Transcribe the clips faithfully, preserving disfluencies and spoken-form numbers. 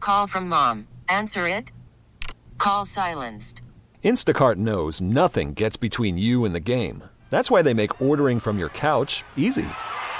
call from mom. Answer it. Call silenced. Instacart knows nothing gets between you and the game. That's why they make ordering from your couch easy.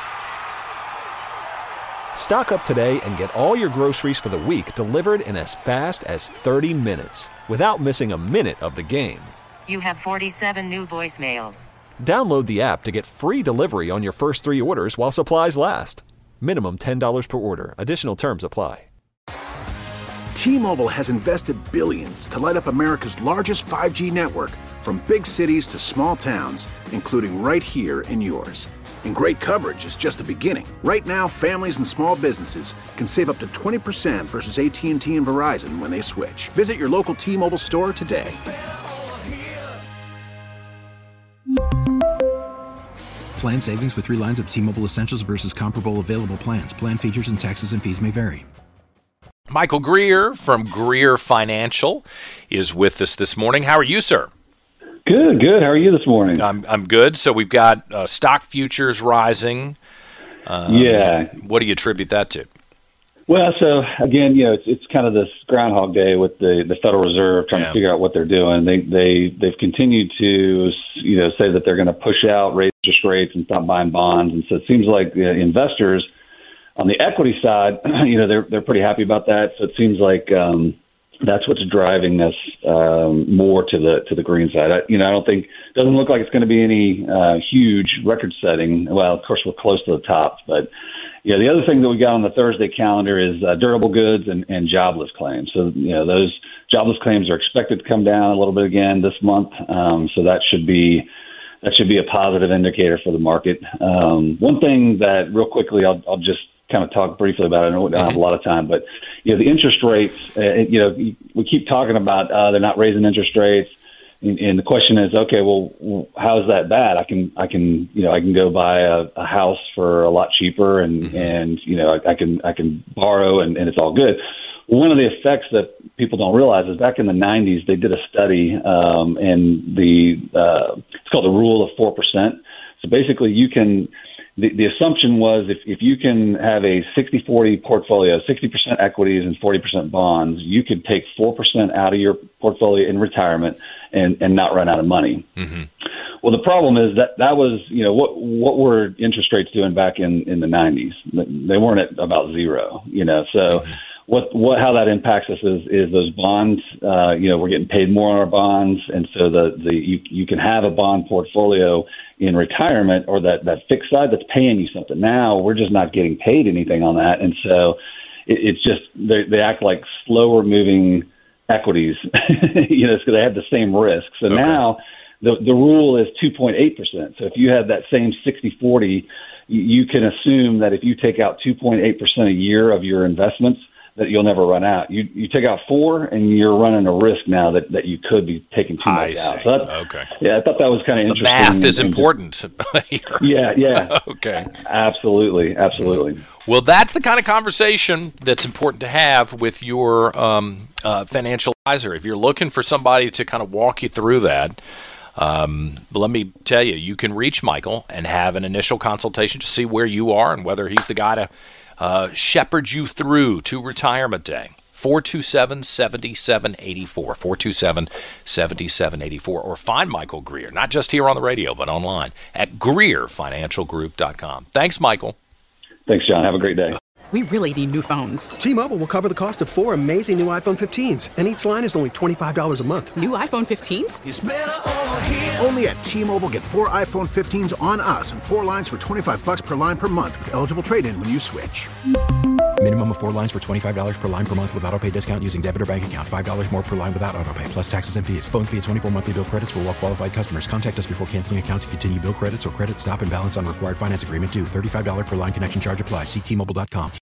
Stock up today and get all your groceries for the week delivered in as fast as thirty minutes without missing a minute of the game. You have forty-seven new voicemails. Download the app to get free delivery on your first three orders while supplies last. Minimum ten dollars per order. Additional terms apply. T-Mobile has invested billions to light up America's largest five G network, from big cities to small towns, including right here in yours. And great coverage is just the beginning. Right now, families and small businesses can save up to twenty percent versus A T and T and Verizon when they switch. Visit your local T-Mobile store today. Plan savings with three lines of T-Mobile Essentials versus comparable available plans. Plan features and taxes and fees may vary. Michael Greer from Greer Financial is with us this morning. How are you, sir? Good, good. How are you this morning? I'm I'm good. So we've got uh, stock futures rising. Um, yeah. What do you attribute that to? Well, so again, you know, it's it's kind of this Groundhog Day with the, the Federal Reserve trying yeah. to figure out what they're doing. They they they've continued to you know say that they're going to push out raise interest rates and stop buying bonds, and so it seems like the investors on the equity side, you know, they're they're pretty happy about that. So it seems like um, that's what's driving us um, more to the to the green side. I, you know, I don't think it doesn't look like it's going to be any uh, huge record setting. Well, of course, we're close to the top, but yeah, the other thing that we got on the Thursday calendar is uh, durable goods and, and jobless claims. So you know, those jobless claims are expected to come down a little bit again this month. Um, so that should be that should be a positive indicator for the market. Um, one thing that real quickly, I'll, I'll just kind of talk briefly about it. I know we don't have a lot of time, but you know, the interest rates, uh, you know, we keep talking about uh, they're not raising interest rates. And, and the question is, okay, well, how is that bad? I can, I can, you know, I can go buy a, a house for a lot cheaper, and, mm-hmm. and you know, I, I can, I can borrow, and, and it's all good. One of the effects that people don't realize is back in the nineties, they did a study, um, and the uh, it's called the rule of four percent. So basically, you can. The, the assumption was if, if you can have a sixty forty portfolio, sixty percent equities and forty percent bonds, you could take four percent out of your portfolio in retirement and, and not run out of money. Mm-hmm. Well, the problem is that that was, you know, what what were interest rates doing back in, in the nineties? They weren't at about zero, you know, so mm-hmm. what what how that impacts us is, is those bonds, uh, you know, we're getting paid more on our bonds, and so the, the you, you can have a bond portfolio in retirement, or that, that fixed side that's paying you something. Now we're just not getting paid anything on that. And so it, it's just, they, they act like slower moving equities, you know, so they have the same risk. So okay. now the, the rule is two point eight percent. So if you have that same sixty forty, you can assume that if you take out two point eight percent a year of your investments, that you'll never run out. You you take out four, and you're running a risk now that, that you could be taking too much out. So that's, okay. Yeah, I thought that was kind of interesting. The math is and, important. yeah, yeah. Okay. Absolutely, absolutely. Well, that's the kind of conversation that's important to have with your um, uh, financial advisor. If you're looking for somebody to kind of walk you through that, um, let me tell you, you can reach Michael and have an initial consultation to see where you are and whether he's the guy to Uh, shepherd you through to retirement day. four two seven, seven seven eight four, four two seven, seven seven eight four, or find Michael Greer, not just here on the radio, but online at Greer Financial Group dot com. Thanks, Michael. Thanks, John. Have a great day. We really need new phones. T-Mobile will cover the cost of four amazing new iPhone fifteens, and each line is only twenty-five dollars a month. New iPhone fifteens? It's better over here. Only at T-Mobile, get four iPhone fifteens on us and four lines for twenty-five bucks per line per month with eligible trade-in when you switch. Minimum of four lines for twenty-five dollars per line per month with autopay discount using debit or bank account. five dollars more per line without autopay, plus taxes and fees. Phone fee at twenty-four monthly bill credits for well-qualified customers. Contact us before canceling account to continue bill credits or credit stop and balance on required finance agreement due. thirty-five dollars per line connection charge applies. See T Mobile dot com.